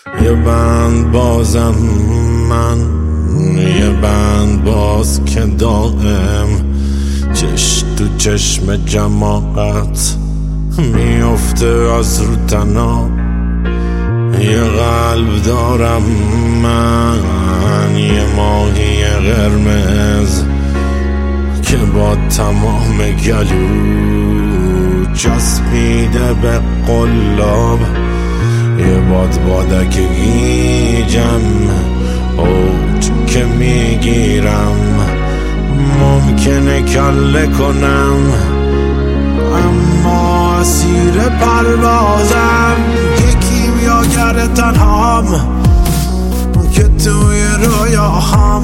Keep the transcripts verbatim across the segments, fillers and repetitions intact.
یه بند بازم من، یه بند باز که دائم چش تو چشم جماعت میفته از رو تنها. یه قلب دارم من، یه ماهی قرمز که با تمام گلو چسبیده به قلاب. یه باد بادک گیجم اوج که میگیرم، ممکنه کله کنم اما اسیر پروازم. یکی میاگر تنهام که توی رویاهام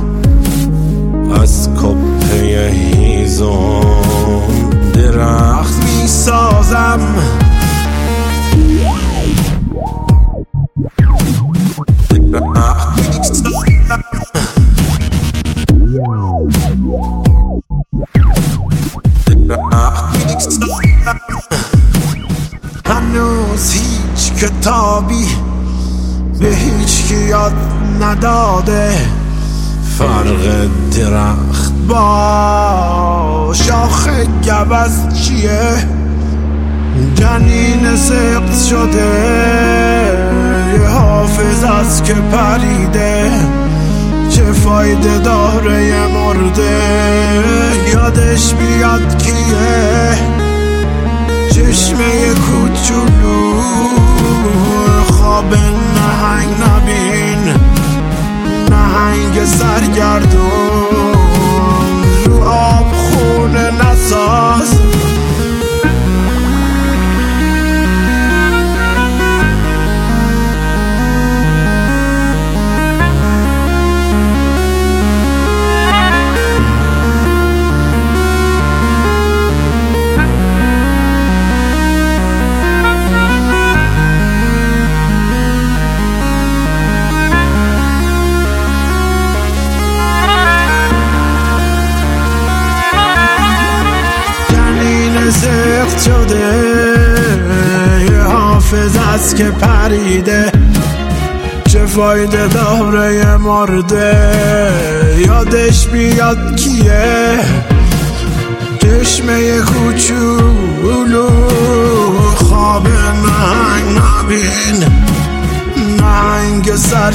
از کپه هیزم درخت میسازم. هنوز هیچ کتابی به هیچ کی یاد نداده فرق درخت با شاخ گوز چیه. جنین سقط شده یه حافظ است که پریده، چه فایده داره یه مرده یادش بیاد کیه. چشمه کوچولو خواب نهنگ نبین، نهنگ سرگردون رو آب خونه نساز. سخت شده یه حافظ است که پریده، چه فایده داره یه مرده یادش بیاد کیه. چشمه کوچولو خواب نهنگ نبین، نهنگ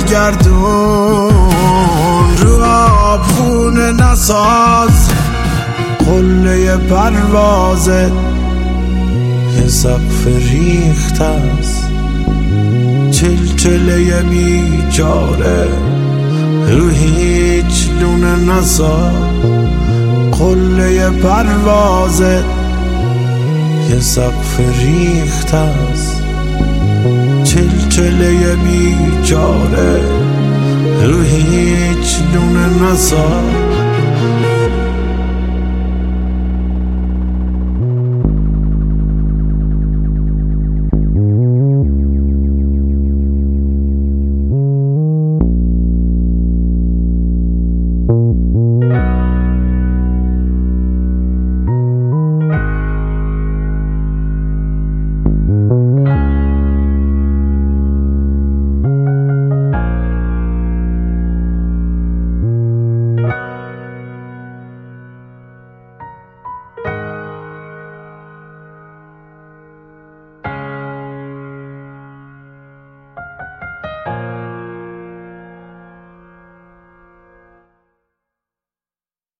سرگردون رو آب خونه نساز. قله پروازت یه سقف ریخت است، چلچله بیچاره رو هیچ لونه نساز. قله پروازت یه سقف ریخت است، چلچله بیچاره رو هیچ لونه نساز.